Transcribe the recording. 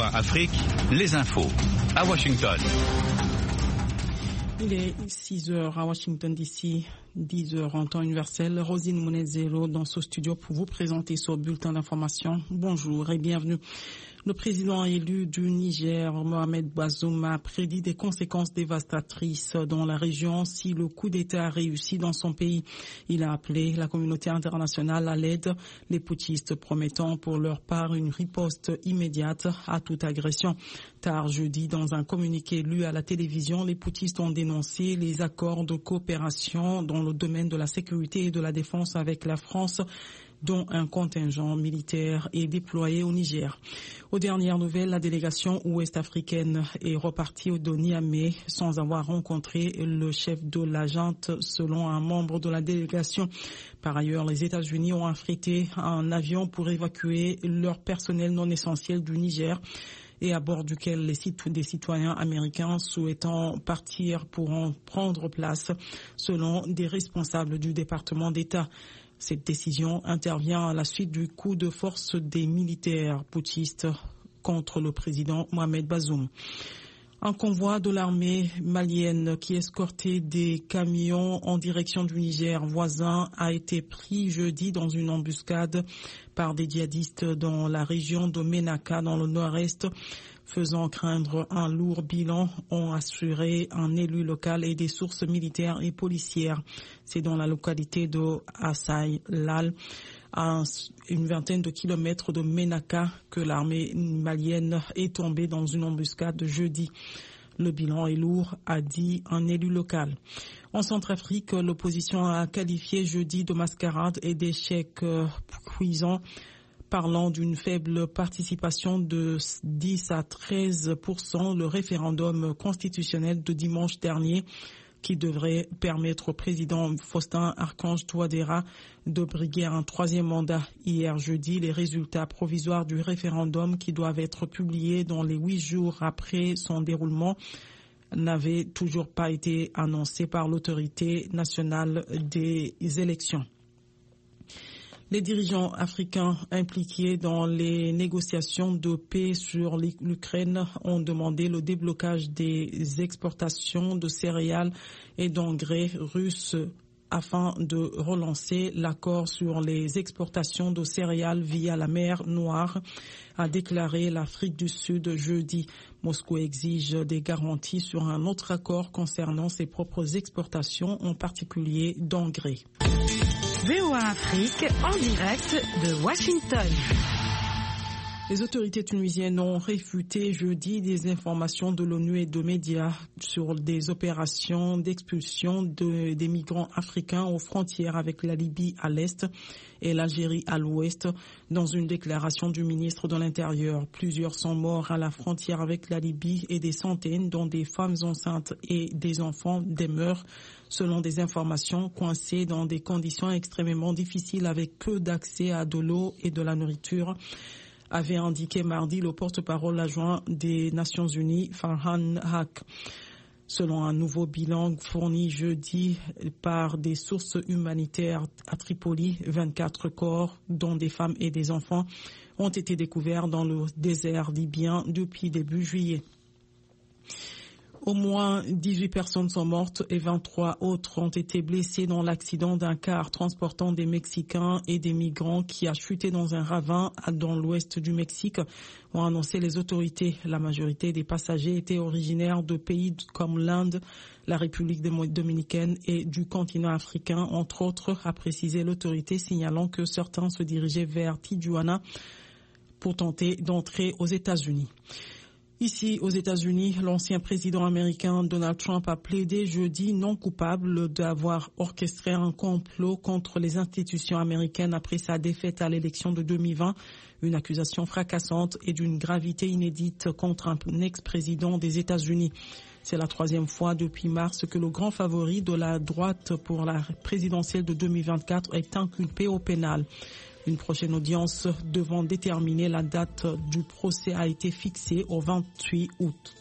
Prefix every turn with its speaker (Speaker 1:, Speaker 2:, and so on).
Speaker 1: VOA Afrique, les infos. À Washington.
Speaker 2: Il est 6h à Washington DC, 10h en temps universel. Rosine Mounezero dans ce studio pour vous présenter ce bulletin d'information. Bonjour et bienvenue. Le président élu du Niger, Mohamed Bazoum, a prédit des conséquences dévastatrices dans la région si le coup d'État réussit dans son pays. Il a appelé la communauté internationale à l'aide, les putschistes promettant pour leur part une riposte immédiate à toute agression. Tard jeudi, dans un communiqué lu à la télévision, les putschistes ont dénoncé les accords de coopération dans le domaine de la sécurité et de la défense avec la France, dont un contingent militaire est déployé au Niger. Aux dernières nouvelles, la délégation ouest-africaine est repartie de Niamey sans avoir rencontré le chef de la junte, selon un membre de la délégation. Par ailleurs, les États-Unis ont affrété un avion pour évacuer leur personnel non essentiel du Niger, et à bord duquel des citoyens américains souhaitant partir pourront prendre place, selon des responsables du département d'État. Cette décision intervient à la suite du coup de force des militaires putschistes contre le président Mohamed Bazoum. Un convoi de l'armée malienne qui escortait des camions en direction du Niger voisin a été pris jeudi dans une embuscade par des djihadistes dans la région de Ménaka, dans le nord-est, faisant craindre un lourd bilan, ont assuré un élu local et des sources militaires et policières. C'est dans la localité de Assaï-Lal, à une vingtaine de kilomètres de Ménaka, que l'armée malienne est tombée dans une embuscade jeudi. Le bilan est lourd, a dit un élu local. En Centrafrique, l'opposition a qualifié jeudi de mascarade et d'échec cuisant, parlant d'une faible participation de 10 à 13%, le référendum constitutionnel de dimanche dernier, qui devrait permettre au président Faustin Archange Touadéra de briguer un troisième mandat. Hier jeudi, les résultats provisoires du référendum, qui doivent être publiés dans les 8 jours après son déroulement, n'avaient toujours pas été annoncés par l'autorité nationale des élections. Les dirigeants africains impliqués dans les négociations de paix sur l'Ukraine ont demandé le déblocage des exportations de céréales et d'engrais russes afin de relancer l'accord sur les exportations de céréales via la mer Noire, a déclaré l'Afrique du Sud jeudi. Moscou exige des garanties sur un autre accord concernant ses propres exportations, en particulier d'engrais.
Speaker 3: VOA Afrique en direct de Washington.
Speaker 2: Les autorités tunisiennes ont réfuté jeudi des informations de l'ONU et de médias sur des opérations d'expulsion des migrants africains aux frontières avec la Libye à l'est et l'Algérie à l'ouest. Dans une déclaration du ministre de l'Intérieur, plusieurs sont morts à la frontière avec la Libye et des centaines, dont des femmes enceintes et des enfants, demeurent, selon des informations, coincés dans des conditions extrêmement difficiles avec peu d'accès à de l'eau et de la nourriture, avait indiqué mardi le porte-parole adjoint des Nations Unies, Farhan Haq. Selon un nouveau bilan fourni jeudi par des sources humanitaires à Tripoli, 24 corps, dont des femmes et des enfants, ont été découverts dans le désert libyen depuis début juillet. Au moins 18 personnes sont mortes et 23 autres ont été blessées dans l'accident d'un car transportant des Mexicains et des migrants qui a chuté dans un ravin dans l'ouest du Mexique, ont annoncé les autorités. La majorité des passagers étaient originaires de pays comme l'Inde, la République dominicaine et du continent africain, entre autres, a précisé l'autorité, signalant que certains se dirigeaient vers Tijuana pour tenter d'entrer aux États-Unis. Ici, aux États-Unis, l'ancien président américain Donald Trump a plaidé jeudi non coupable d'avoir orchestré un complot contre les institutions américaines après sa défaite à l'élection de 2020, une accusation fracassante et d'une gravité inédite contre un ex-président des États-Unis. C'est la troisième fois depuis mars que le grand favori de la droite pour la présidentielle de 2024 est inculpé au pénal. Une prochaine audience devant déterminer la date du procès a été fixée au 28 août.